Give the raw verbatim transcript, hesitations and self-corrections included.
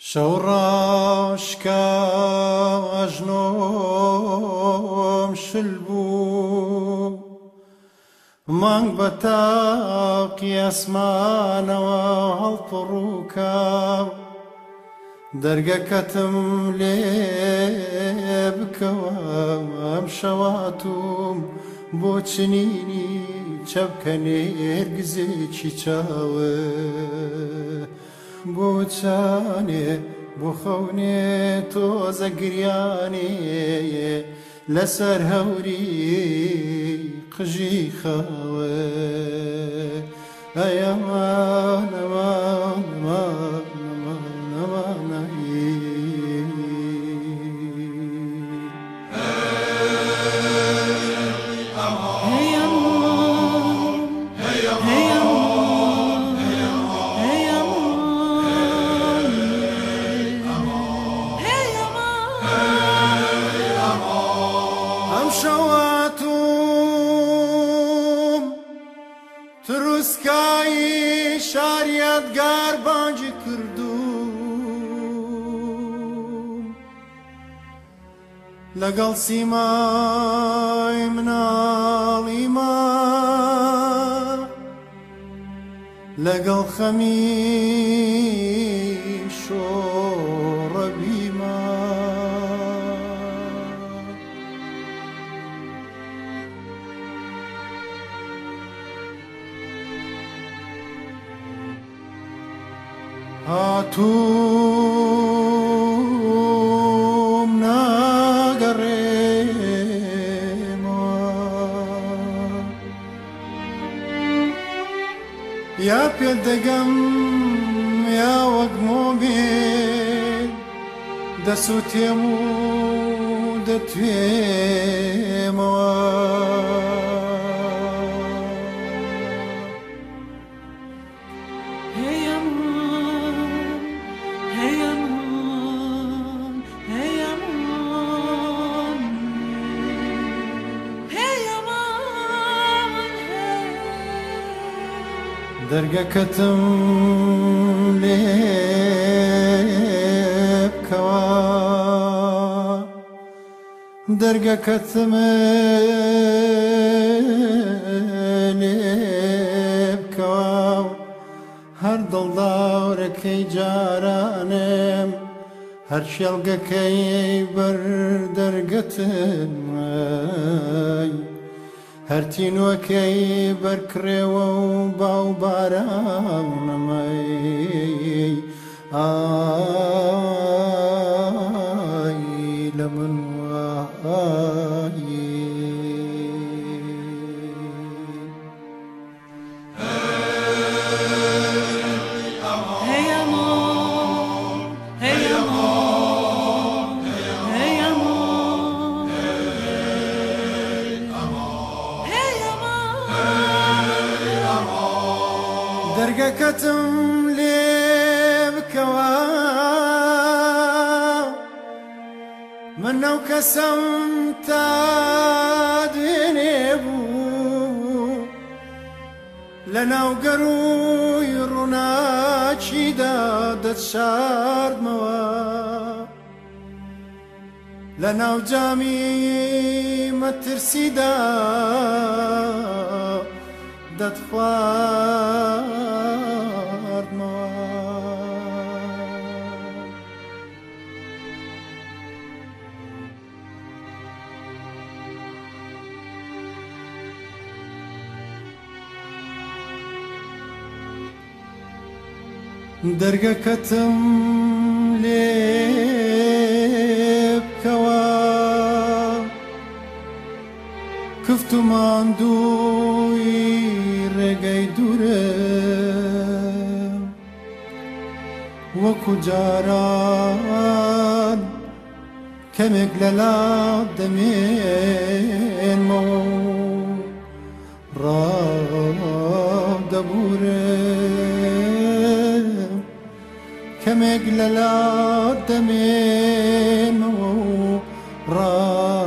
شەوڕاشکە ئەژنۆم شل بوو مانگ بە تاقی ئەسمانەوە هەڵپڕووکە دەرگەکەتم لێ بکەوە ئەم شەواتوم بۆ چنینی چەبکە نێرگزێکی چاوە بۆ چانێ بۆ خەونێ تۆزە گریانێ لەسەر هەوری قژی خاوە ئەیەمان ئەمان ئەمان ئەمان ئەمانایی شەواتوم تروسکایی شاریەتگار بانگی کردووم لەگەڵ سیمای مناڵی ما لەگەڵ خەمی شۆڕەبی ما هاتووم ناگەڕێمەوە یا پێت دەگەم یا وەک مۆمێ دەسووتێم و دەتوێمەوە دەرگەکەتم لێ بکەوە دەرگەکەتم لێ بکەوە هەر دڵداورەکەی جارانم هەر شێڵگەکەی بەر دەرگەتم هەر تینوەکەی بەرکڕێوە و باو بارانەمەی ئای لە من وایی دەرگەکەتم لێ بکەوە من نەو کەسەم تا دوێنێ بوو لە ناو گەروی ڕووناکیدا دەتشاردمەوە لە ناو جامی مەترسیدا دەتخواردمەوە دەرگەکەتم لێ بکەوە کفت و ماندووی ڕێگەی دوورە وەکو جاران کەمێک لەلا دەمێنمەوە ڕادەبورە کەمێک لەلا دەمێنمەوە ڕا